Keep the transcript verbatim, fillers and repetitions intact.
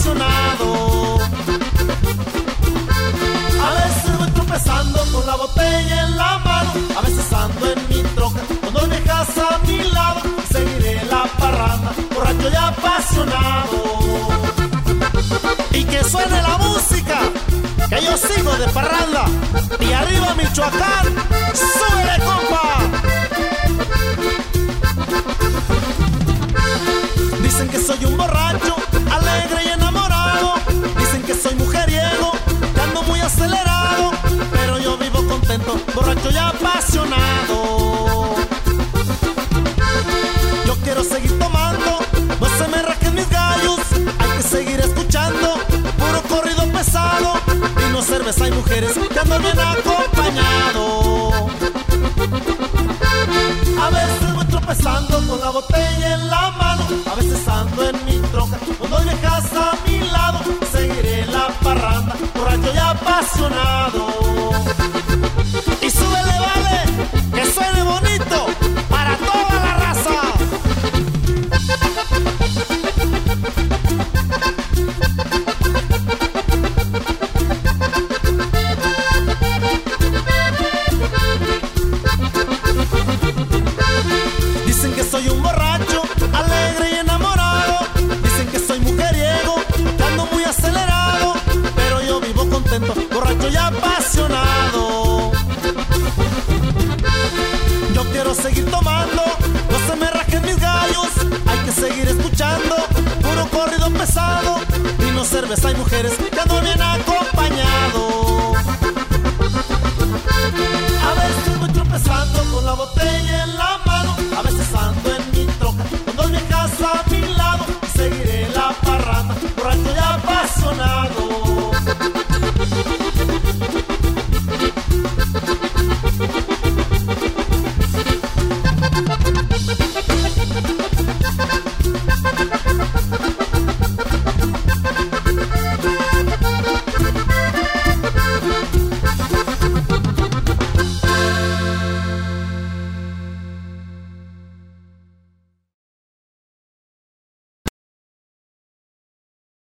apasionado. A veces voy tropezando con la botella en la mano, a veces ando en mi troca con dos viejas a mi lado. Y seguiré la parranda, borracho y apasionado. Y que suene la música, que yo sigo de parranda. Y arriba Michoacán, súbele, compa. Dicen que soy un borracho, alegre y enamorado. Dicen que soy mujeriego, que ando muy acelerado. Pero yo vivo contento, borracho y apasionado. Yo quiero seguir tomando, no se me rajen mis gallos. Hay que seguir escuchando puro corrido pesado. Vino, cerveza y mujeres, que ando bien acompañado. A veces voy tropezando con la botella en la mano, a veces ando en mi troca con dos viejas a mi lado. Seguiré la parranda, borracho y apasionado. Y súbele, vale, que suene bonito para toda la raza. Dicen que soy un borracho, alegre y enamorado. Dicen que soy mujeriego, que ando muy acelerado. Pero yo vivo contento, borracho y apasionado. Yo quiero seguir tomando, no se me rajen mis gallos. Hay que seguir escuchando puro corrido pesado. Vino, cerveza y mujeres,